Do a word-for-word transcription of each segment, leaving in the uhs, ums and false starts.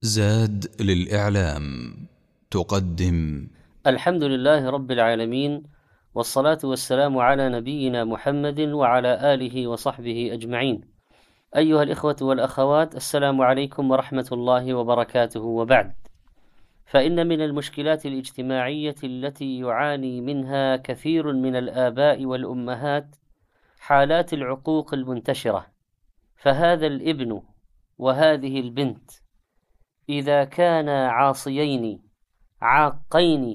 زاد للإعلام تقدم. الحمد لله رب العالمين، والصلاة والسلام على نبينا محمد وعلى آله وصحبه أجمعين. أيها الإخوة والأخوات، السلام عليكم ورحمة الله وبركاته. وبعد، فإن من المشكلات الاجتماعية التي يعاني منها كثير من الآباء والأمهات حالات العقوق المنتشرة. فهذا الابن وهذه البنت إذا كانا عاصيين عاقين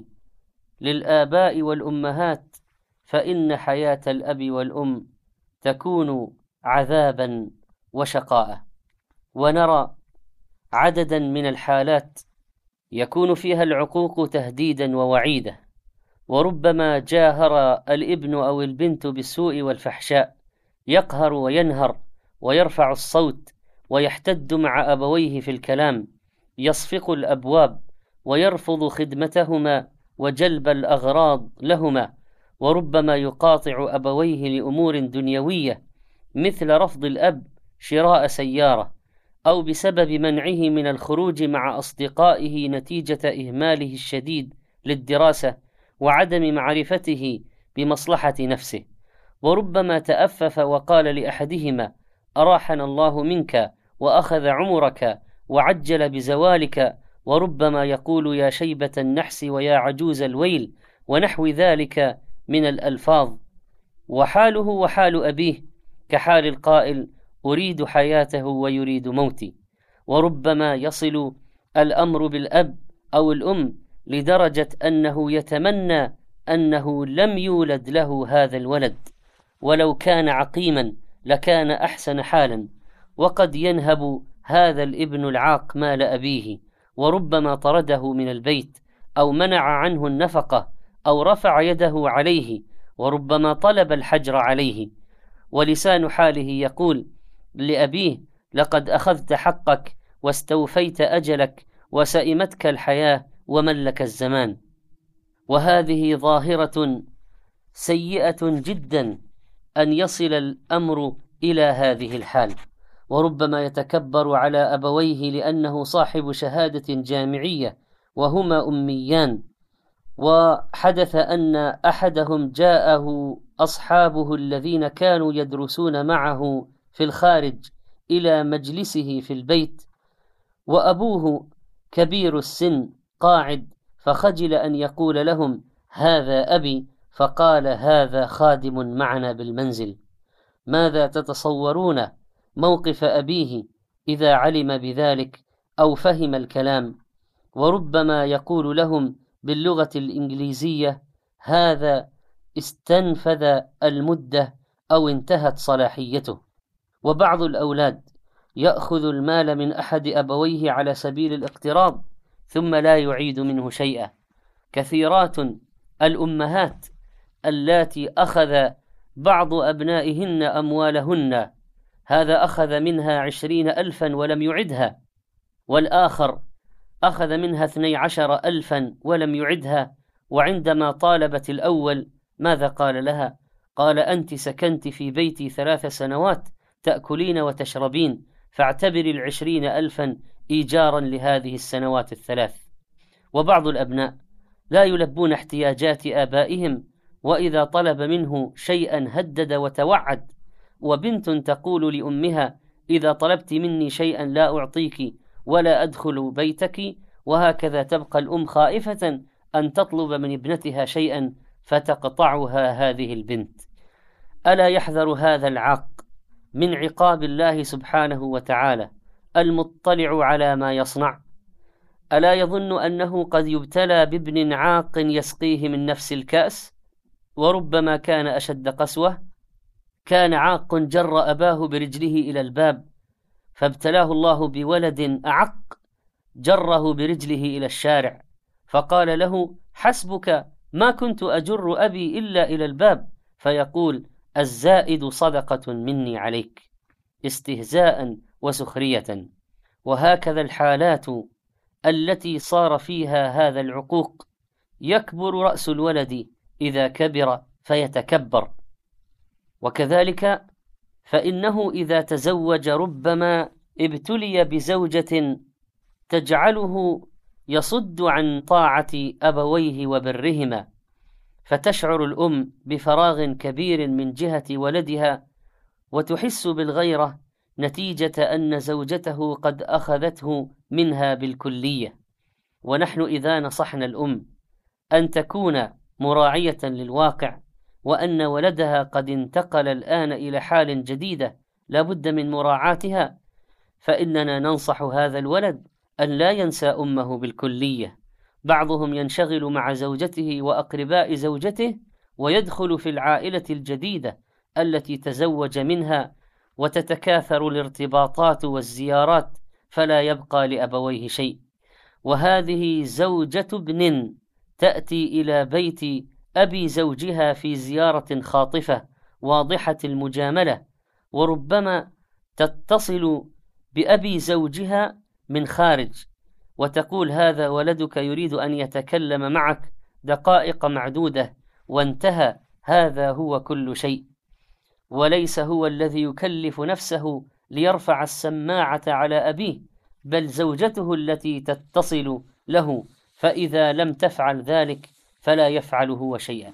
للآباء والأمهات فإن حياة الأب والأم تكون عذابا وشقاء. ونرى عددا من الحالات يكون فيها العقوق تهديدا ووعيدا، وربما جاهر الابن أو البنت بالسوء والفحشاء، يقهر وينهر ويرفع الصوت ويحتد مع أبويه في الكلام، يصفق الأبواب ويرفض خدمتهما وجلب الأغراض لهما، وربما يقاطع أبويه لأمور دنيوية مثل رفض الأب شراء سيارة، أو بسبب منعه من الخروج مع أصدقائه نتيجة إهماله الشديد للدراسة وعدم معرفته بمصلحة نفسه. وربما تأفف وقال لأحدهما: أراحنا الله منك وأخذ عمرك وعجل بزوالك، وربما يقول: يا شيبة النحس ويا عجوز الويل، ونحو ذلك من الألفاظ. وحاله وحال أبيه كحال القائل: أريد حياته ويريد موتي. وربما يصل الأمر بالأب أو الأم لدرجة أنه يتمنى أنه لم يولد له هذا الولد، ولو كان عقيما لكان أحسن حالا. وقد ينهب هذا الابن العاق مال أبيه، وربما طرده من البيت أو منع عنه النفقة أو رفع يده عليه، وربما طلب الحجر عليه. ولسان حاله يقول لأبيه: لقد أخذت حقك واستوفيت أجلك وسئمتك الحياة وملك الزمان. وهذه ظاهرة سيئة جدا أن يصل الأمر إلى هذه الحال. وربما يتكبر على أبويه لأنه صاحب شهادة جامعية وهما أميان، وحدث أن أحدهم جاءه أصحابه الذين كانوا يدرسون معه في الخارج إلى مجلسه في البيت، وأبوه كبير السن قاعد، فخجل أن يقول لهم: هذا أبي، فقال: هذا خادم معنا بالمنزل. ماذا تتصورون موقف أبيه إذا علم بذلك أو فهم الكلام؟ وربما يقول لهم باللغة الإنجليزية: هذا استنفذ المدة أو انتهت صلاحيته. وبعض الأولاد يأخذ المال من أحد أبويه على سبيل الاقتراض ثم لا يعيد منه شيئا. كثيرات الأمهات اللاتي أخذ بعض أبنائهن أموالهن، هذا أخذ منها عشرين ألفا ولم يعدها، والآخر أخذ منها اثني عشر ألفا ولم يعدها. وعندما طالبت الأول ماذا قال لها؟ قال: أنت سكنت في بيتي ثلاث سنوات تأكلين وتشربين، فاعتبري العشرين ألفا إيجارا لهذه السنوات الثلاث. وبعض الأبناء لا يلبون احتياجات آبائهم، وإذا طلب منه شيئا هدد وتوعد. وبنت تقول لأمها: إذا طلبت مني شيئا لا أعطيك ولا أدخل بيتك. وهكذا تبقى الأم خائفة أن تطلب من ابنتها شيئا فتقطعها هذه البنت. ألا يحذر هذا العاق من عقاب الله سبحانه وتعالى المطلع على ما يصنع؟ ألا يظن أنه قد يبتلى بابن عاق يسقيه من نفس الكأس؟ وربما كان أشد قسوة. كان عاق جر أباه برجله إلى الباب، فابتلاه الله بولد أعق جره برجله إلى الشارع، فقال له: حسبك، ما كنت أجر أبي إلا إلى الباب. فيقول: الزائد صدقة مني عليك، استهزاء وسخرية. وهكذا الحالات التي صار فيها هذا العقوق. يكبر رأس الولد إذا كبر فيتكبر. وكذلك فإنه إذا تزوج ربما ابتلي بزوجة تجعله يصد عن طاعة أبويه وبرهما، فتشعر الأم بفراغ كبير من جهة ولدها، وتحس بالغيرة نتيجة أن زوجته قد أخذته منها بالكلية. ونحن إذا نصحنا الأم أن تكون مراعية للواقع، وأن ولدها قد انتقل الآن إلى حال جديدة لا بد من مراعاتها، فإننا ننصح هذا الولد أن لا ينسى أمه بالكلية. بعضهم ينشغل مع زوجته وأقرباء زوجته ويدخل في العائلة الجديدة التي تزوج منها، وتتكاثر الارتباطات والزيارات فلا يبقى لأبويه شيء. وهذه زوجة ابن تأتي إلى بيت أبي زوجها في زيارة خاطفة واضحة المجاملة، وربما تتصل بأبي زوجها من خارج وتقول هذا ولدك يريد أن يتكلم معك دقائق معدودة، وانتهى، هذا هو كل شيء. وليس هو الذي يكلف نفسه ليرفع السماعة على أبيه، بل زوجته التي تتصل له، فإذا لم تفعل ذلك فلا يفعل هو شيئا.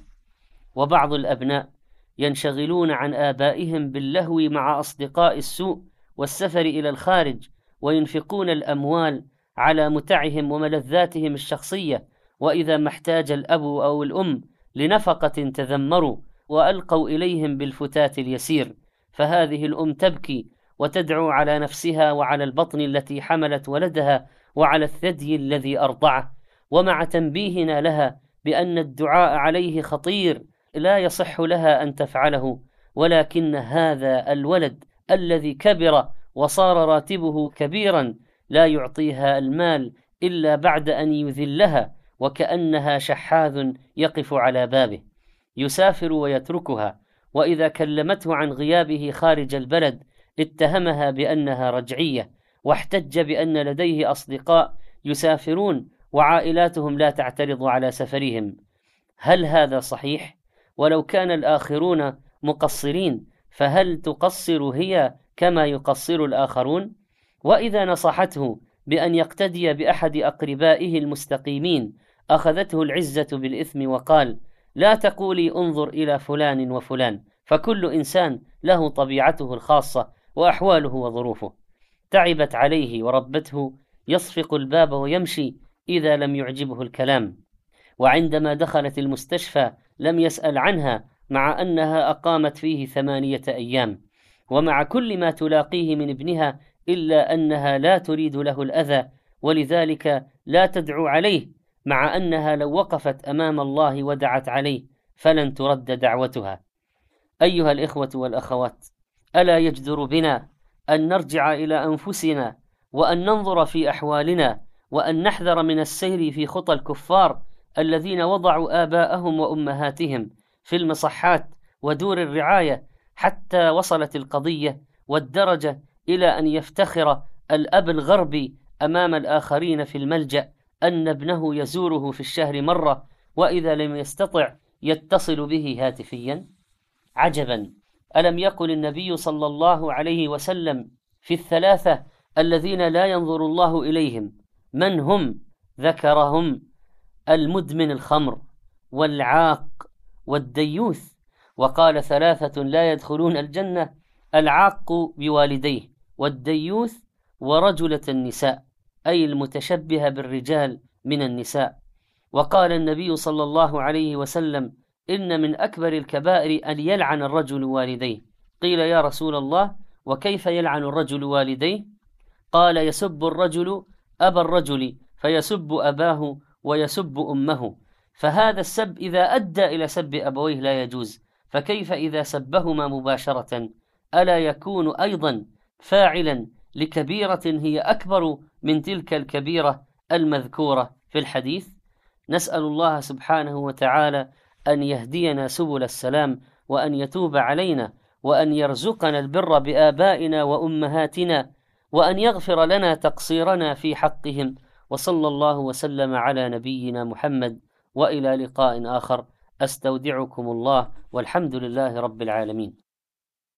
وبعض الأبناء ينشغلون عن آبائهم باللهو مع أصدقاء السوء والسفر إلى الخارج، وينفقون الأموال على متعهم وملذاتهم الشخصية، وإذا ما احتاج الأب أو الأم لنفقة تذمروا وألقوا إليهم بالفتات اليسير، فهذه الأم تبكي وتدعو على نفسها وعلى البطن التي حملت ولدها وعلى الثدي الذي أرضعه. ومع تنبيهنا لها بأن الدعاء عليه خطير لا يصح لها أن تفعله، ولكن هذا الولد الذي كبر وصار راتبه كبيرا لا يعطيها المال إلا بعد أن يذلها، وكأنها شحاذ يقف على بابه، يسافر ويتركها، وإذا كلمته عن غيابه خارج البلد اتهمها بأنها رجعية، واحتج بأن لديه أصدقاء يسافرون وعائلاتهم لا تعترض على سفرهم. هل هذا صحيح؟ ولو كان الآخرون مقصرين فهل تقصر هي كما يقصر الآخرون؟ وإذا نصحته بأن يقتدي بأحد أقربائه المستقيمين أخذته العزة بالإثم، وقال لا تقولي انظر إلى فلان وفلان، فكل إنسان له طبيعته الخاصة وأحواله وظروفه. تعبت عليه وربته يصفق الباب ويمشي إذا لم يعجبه الكلام، وعندما دخلت المستشفى لم يسأل عنها مع أنها أقامت فيه ثمانية أيام، ومع كل ما تلاقيه من ابنها إلا أنها لا تريد له الأذى، ولذلك لا تدعو عليه، مع أنها لو وقفت أمام الله ودعت عليه فلن ترد دعوتها. أيها الإخوة والأخوات، ألا يجدر بنا أن نرجع إلى أنفسنا وأن ننظر في أحوالنا، وأن نحذر من السير في خطى الكفار الذين وضعوا آباءهم وأمهاتهم في المصحات ودور الرعاية، حتى وصلت القضية والدرجة إلى أن يفتخر الأب الغربي أمام الآخرين في الملجأ أن ابنه يزوره في الشهر مرة، وإذا لم يستطع يتصل به هاتفيا. عجبا، ألم يقل النبي صلى الله عليه وسلم في الثلاثة الذين لا ينظر الله إليهم من هم؟ ذكرهم المدمن الخمر والعاق والديوث، وقال ثلاثة لا يدخلون الجنة: العاق بوالديه، والديوث، ورجلة النساء، أي المتشبهة بالرجال من النساء. وقال النبي صلى الله عليه وسلم: إن من أكبر الكبائر أن يلعن الرجل والديه. قيل يا رسول الله وكيف يلعن الرجل والديه؟ قال: يسب الرجل أبا الرجل فيسب أباه ويسب أمه، فهذا السب إذا أدى إلى سب أبويه لا يجوز، فكيف إذا سبهما مباشرة؟ ألا يكون أيضا فاعلا لكبيرة هي أكبر من تلك الكبيرة المذكورة في الحديث؟ نسأل الله سبحانه وتعالى أن يهدينا سبل السلام، وأن يتوب علينا، وأن يرزقنا البر بآبائنا وأمهاتنا، وأن يغفر لنا تقصيرنا في حقهم. وصلى الله وسلم على نبينا محمد، وإلى لقاء آخر. أستودعكم الله، والحمد لله رب العالمين.